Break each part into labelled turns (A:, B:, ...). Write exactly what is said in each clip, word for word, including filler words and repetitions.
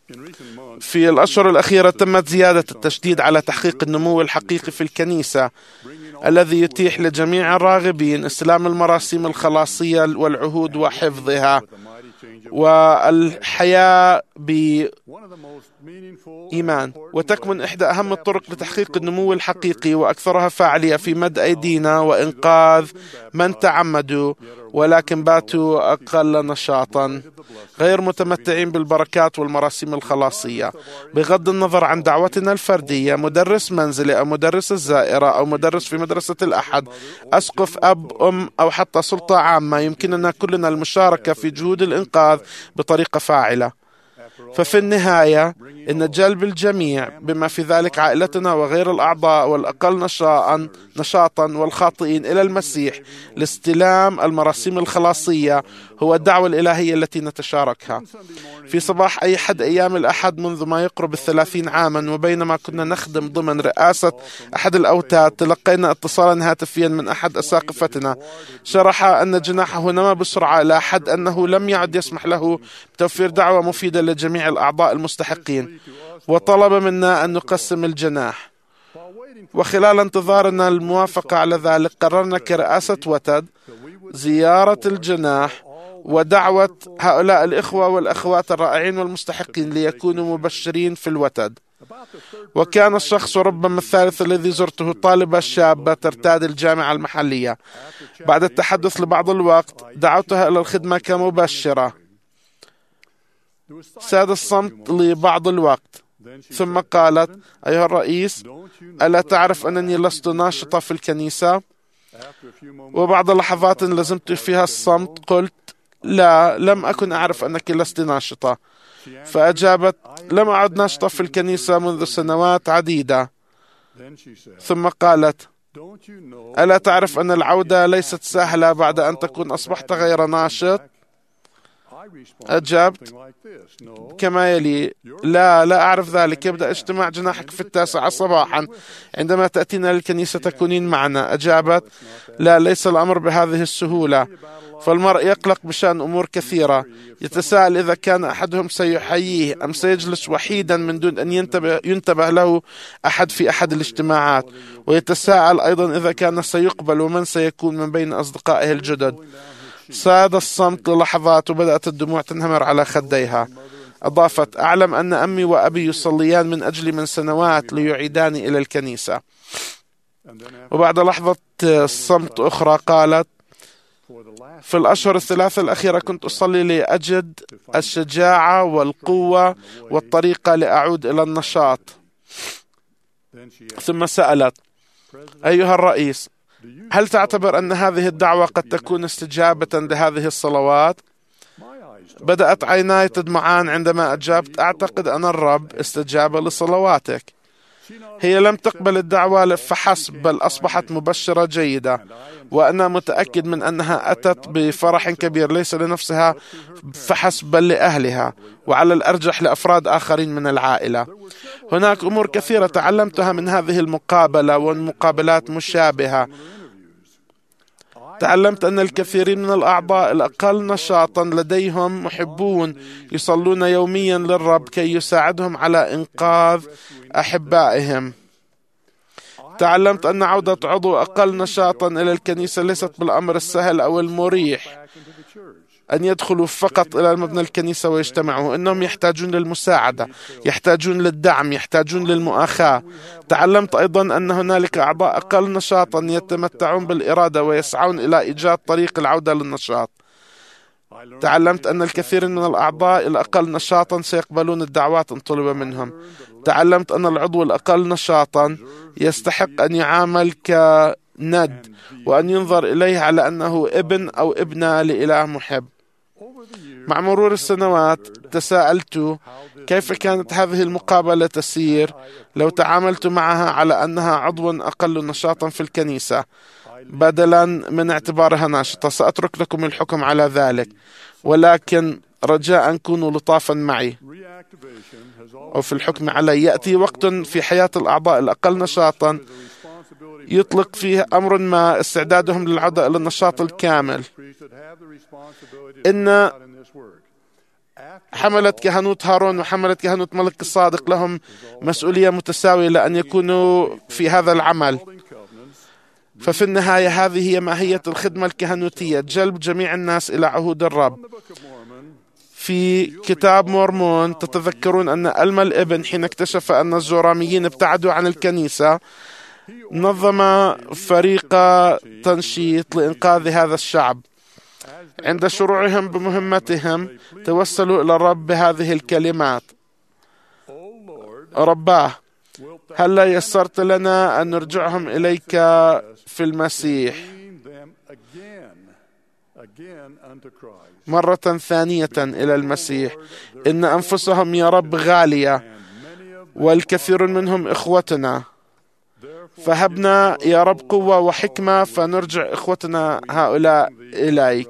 A: في الأشهر الأخيرة تمت زيادة التشديد على تحقيق النمو الحقيقي في الكنيسة الذي يتيح لجميع الراغبين استلام المراسيم الخلاصية والعهود وحفظها والحياة بإيمان. وتكمن إحدى أهم الطرق لتحقيق النمو الحقيقي وأكثرها فاعلية في مد أيدينا وإنقاذ من تعمدوا ولكن باتوا أقل نشاطا غير متمتعين بالبركات والمراسيم الخلاصية. بغض النظر عن دعوتنا الفردية، مدرس منزلي أو مدرس الزائرة أو مدرس في مدرسة الأحد، أسقف، أب، أم، أو حتى سلطة عامة، يمكننا كلنا المشاركة في جهود الإنقاذ بطريقة فاعلة. ففي النهاية إن جلب الجميع بما في ذلك عائلتنا وغير الأعضاء والأقل نشاطا نشاطا والخاطئين إلى المسيح لاستلام المراسيم الخلاصية هو الدعوة الإلهية التي نتشاركها. في صباح أي حد أيام الأحد منذ ما يقرب الثلاثين عاما، وبينما كنا نخدم ضمن رئاسة أحد الأوتاد، تلقينا اتصالا هاتفيا من أحد أساقفتنا شرح أن جناحه نما بسرعة إلى حد أنه لم يعد يسمح له بتوفير دعوة مفيدة لجميع الأعضاء المستحقين، وطلب منا أن نقسم الجناح. وخلال انتظارنا الموافقة على ذلك، قررنا كرئاسة وتد زيارة الجناح ودعوة هؤلاء الإخوة والأخوات الرائعين والمستحقين ليكونوا مبشرين في الوتد. وكان الشخص ربما الثالث الذي زرته طالبة شابة ترتاد الجامعة المحلية. بعد التحدث لبعض الوقت دعوتها إلى الخدمة كمبشرة. ساد الصمت لبعض الوقت، ثم قالت: أيها الرئيس، ألا تعرف أنني لست ناشطة في الكنيسة؟ وبعد لحظات لزمت فيها الصمت قلت: لا، لم أكن أعرف أنك لست ناشطة. فأجابت: لم أعد ناشطة في الكنيسة منذ سنوات عديدة. ثم قالت: ألا تعرف أن العودة ليست سهلة بعد أن تكون أصبحت غير ناشط؟ أجبت كما يلي: لا لا أعرف ذلك. يبدأ اجتماع جناحك في التاسعة صباحا. عندما تأتينا للكنيسة تكونين معنا. أجابت: لا، ليس الأمر بهذه السهولة. فالمرء يقلق بشأن أمور كثيرة، يتساءل إذا كان أحدهم سيحييه أم سيجلس وحيدا من دون أن ينتبه, ينتبه له أحد في أحد الاجتماعات، ويتساءل أيضا إذا كان سيقبل ومن سيكون من بين أصدقائه الجدد. ساد الصمت للحظات وبدأت الدموع تنهمر على خديها. أضافت: أعلم أن أمي وأبي يصليان من أجلي من سنوات ليعيداني إلى الكنيسة. وبعد لحظة صمت أخرى قالت: في الأشهر الثلاثة الأخيرة كنت أصلي لأجد الشجاعة والقوة والطريقة لأعود إلى النشاط. ثم سألت: أيها الرئيس، هل تعتبر أن هذه الدعوة قد تكون استجابة لهذه الصلوات؟ بدأت عيناي تدمعان عندما أجبت: أعتقد أن الرب استجاب لصلواتك. هي لم تقبل الدعوة فحسب، بل أصبحت مبشرة جيدة، وأنا متأكد من أنها أتت بفرح كبير ليس لنفسها فحسب بل لأهلها، وعلى الأرجح لأفراد آخرين من العائلة. هناك أمور كثيرة تعلمتها من هذه المقابلة والمقابلات مشابهة. تعلمت أن الكثيرين من الأعضاء الأقل نشاطا لديهم محبون يصلون يوميا للرب كي يساعدهم على إنقاذ أحبائهم. تعلمت أن عودة عضو أقل نشاطا إلى الكنيسة ليست بالأمر السهل أو المريح، أن يدخلوا فقط إلى مبنى الكنيسة ويجتمعوا. إنهم يحتاجون للمساعدة، يحتاجون للدعم، يحتاجون للمؤاخاة. تعلمت أيضا أن هنالك أعضاء أقل نشاطا يتمتعون بالإرادة ويسعون إلى إيجاد طريق العودة للنشاط. تعلمت أن الكثير من الأعضاء الأقل نشاطا سيقبلون الدعوات إن طلب منهم. تعلمت أن العضو الأقل نشاطا يستحق أن يعامل كند، وأن ينظر إليه على أنه ابن أو ابنة لإله محب. مع مرور السنوات تساءلت كيف كانت هذه المقابلة تسير لو تعاملت معها على أنها عضو أقل نشاطا في الكنيسة بدلا من اعتبارها ناشطة. سأترك لكم الحكم على ذلك، ولكن رجاء كونوا لطافا معي أو في الحكم علي. يأتي وقت في حياة الأعضاء الأقل نشاطا يطلق فيه أمر ما استعدادهم للعودة إلى النشاط الكامل. إن حملة كهنوت هارون وحملة كهنوت ملك الصادق لهم مسؤولية متساوية لأن يكونوا في هذا العمل. ففي النهاية هذه هي ماهية الخدمة الكهنوتية، جلب جميع الناس إلى عهود الرب. في كتاب مورمون تتذكرون أن ألما الابن حين اكتشف أن الزوراميين ابتعدوا عن الكنيسة نظم فريق تنشيط لإنقاذ هذا الشعب. عند شروعهم بمهمتهم توسلوا إلى الرب بهذه الكلمات: رباه، هل لا يسرت لنا أن نرجعهم إليك في المسيح مرة ثانية إلى المسيح؟ إن أنفسهم يا رب غالية والكثير منهم إخوتنا، فهبنا يا رب قوة وحكمة فنرجع إخوتنا هؤلاء إليك.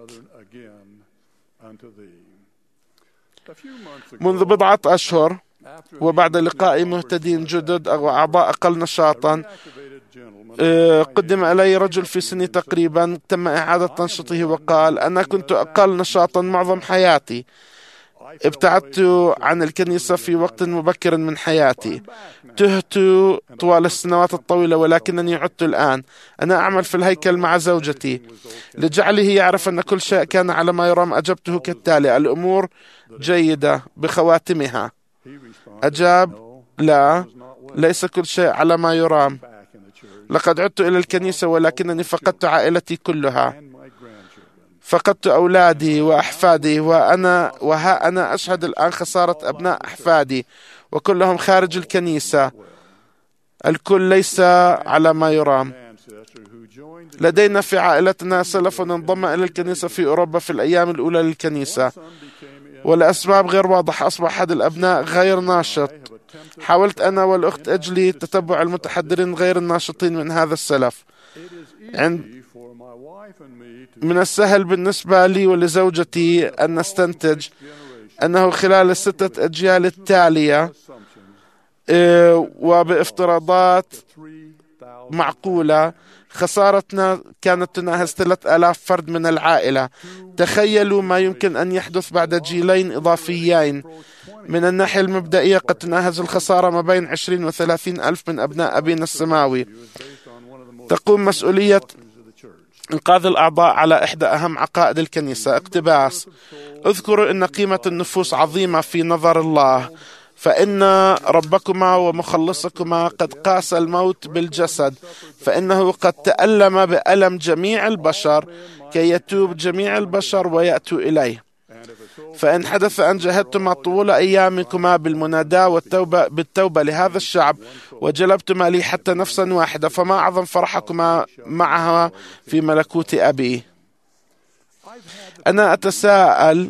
A: منذ بضعة أشهر وبعد لقاء مهتدين جدد أو أعضاء أقل نشاطا قدم إلي رجل في سني تقريبا تم إعادة تنشيطه وقال: أنا كنت أقل نشاطا معظم حياتي، ابتعدت عن الكنيسة في وقت مبكر من حياتي، تهت طوال السنوات الطويلة، ولكنني عدت الآن. أنا أعمل في الهيكل مع زوجتي. لجعله يعرف أن كل شيء كان على ما يرام أجبته كالتالي: الأمور جيدة بخواتمها. أجاب: لا، ليس كل شيء على ما يرام. لقد عدت إلى الكنيسة ولكنني فقدت عائلتي كلها، فقدت أولادي وأحفادي، وأنا وها أنا أشهد الآن خسارة أبناء أحفادي وكلهم خارج الكنيسة. الكل ليس على ما يرام. لدينا في عائلتنا سلف انضم إلى الكنيسة في أوروبا في الأيام الأولى للكنيسة، ولأسباب غير واضحة أصبح أحد الأبناء غير ناشط. حاولت أنا والأخت أجلي تتبع المتحضرين غير الناشطين من هذا السلف. عند من السهل بالنسبة لي ولزوجتي أن نستنتج أنه خلال الستة أجيال التالية وبافتراضات معقولة خسارتنا كانت تناهز ثلاثة آلاف فرد من العائلة. تخيلوا ما يمكن أن يحدث بعد جيلين إضافيين. من الناحية المبدئية قد تناهز الخسارة ما بين عشرين وثلاثين ألف من أبناء أبينا السماوي. تقوم مسؤولية إنقاذ الأعضاء على إحدى أهم عقائد الكنيسة: اقتباس. اذكروا أن قيمة النفوس عظيمة في نظر الله، فإن ربكما ومخلصكما قد قاس الموت بالجسد، فإنه قد تألم بألم جميع البشر كي يتوب جميع البشر ويأتوا إليه. فإن حدث أن جهدتما طول أيامكما بالمناداة والتوبة بالتوبة لهذا الشعب وجلبتما لي حتى نفسا واحدة، فما أعظم فرحكما معها في ملكوت أبي. أنا أتساءل،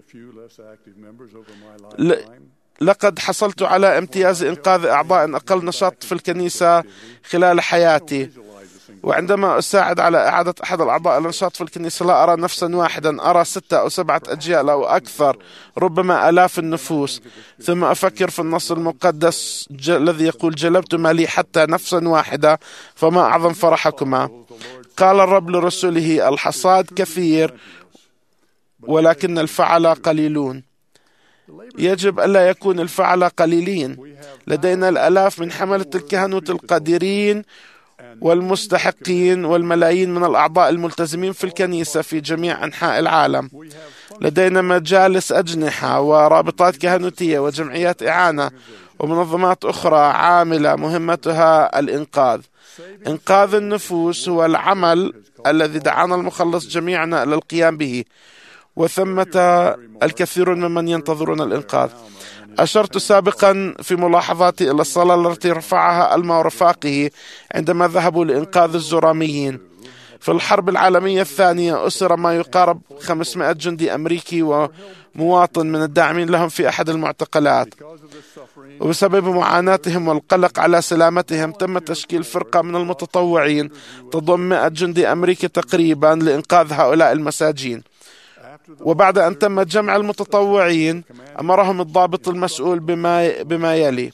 A: ل... لقد حصلت على امتياز إنقاذ أعضاء أقل نشاط في الكنيسة خلال حياتي، وعندما أساعد على إعادة أحد الأعضاء النشاط في الكنيسة لا أرى نفسا واحدا، أرى ستة أو سبعة أجيال أو أكثر، ربما آلاف النفوس. ثم أفكر في النص المقدس ج... الذي يقول: جلبتما لي حتى نفسا واحدة فما أعظم فرحكما. قال الرب لرسله: الحصاد كثير ولكن الفعل قليلون. يجب ألا يكون الفعل قليلين. لدينا الآلاف من حملة الكهنوت القادرين والمستحقين والملايين من الأعضاء الملتزمين في الكنيسة في جميع أنحاء العالم. لدينا مجالس أجنحة ورابطات كهنوتية وجمعيات إعانة ومنظمات أخرى عاملة مهمتها الإنقاذ. إنقاذ النفوس هو العمل الذي دعانا المخلص جميعنا إلى القيام به، وثمة الكثير ممن ينتظرون الإنقاذ. أشرت سابقا في ملاحظاتي إلى الصلاة التي رفعها ألما ورفاقه عندما ذهبوا لإنقاذ الزوراميين. في الحرب العالمية الثانية أسر ما يقارب خمسمائة جندي أمريكي ومواطن من الداعمين لهم في أحد المعتقلات، وبسبب معاناتهم والقلق على سلامتهم تم تشكيل فرقة من المتطوعين تضم مائة جندي أمريكي تقريبا لإنقاذ هؤلاء المساجين. وبعد أن تم جمع المتطوعين أمرهم الضابط المسؤول بما, بما يلي: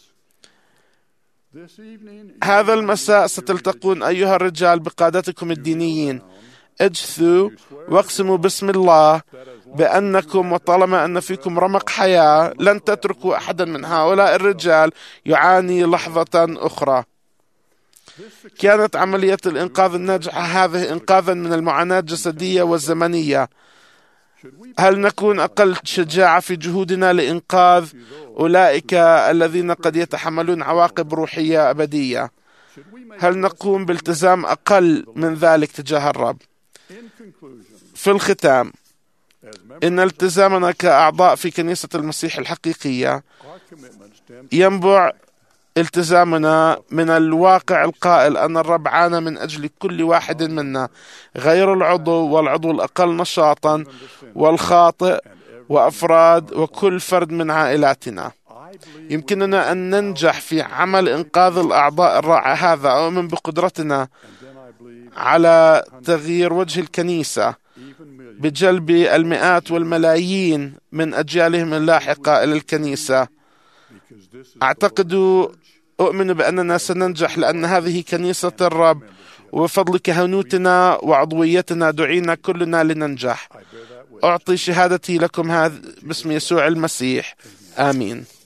A: هذا المساء ستلتقون أيها الرجال بقادتكم الدينيين. اجثوا واقسموا باسم الله بأنكم وطالما أن فيكم رمق حياة لن تتركوا أحدا من هؤلاء الرجال يعاني لحظة أخرى. كانت عملية الإنقاذ الناجحة هذه إنقاذا من المعاناة الجسدية والزمنية. هل نكون أقل شجاعة في جهودنا لإنقاذ أولئك الذين قد يتحملون عواقب روحية أبدية؟ هل نقوم بالتزام أقل من ذلك تجاه الرب؟ في الختام، إن التزامنا كأعضاء في كنيسة المسيح الحقيقية ينبع التزامنا من الواقع القائل أن الرب عانى من أجل كل واحد منا، غير العضو والعضو الأقل نشاطا والخاطئ وأفراد وكل فرد من عائلاتنا. يمكننا أن ننجح في عمل إنقاذ الأعضاء الرائع هذا، أؤمن بقدرتنا على تغيير وجه الكنيسة بجلب المئات والملايين من أجيالهم اللاحقة إلى الكنيسة. أعتقد أؤمن بأننا سننجح لأن هذه كنيسة الرب، وبفضل كهنوتنا وعضويتنا دعينا كلنا لننجح. أعطي شهادتي لكم هذا باسم يسوع المسيح، آمين.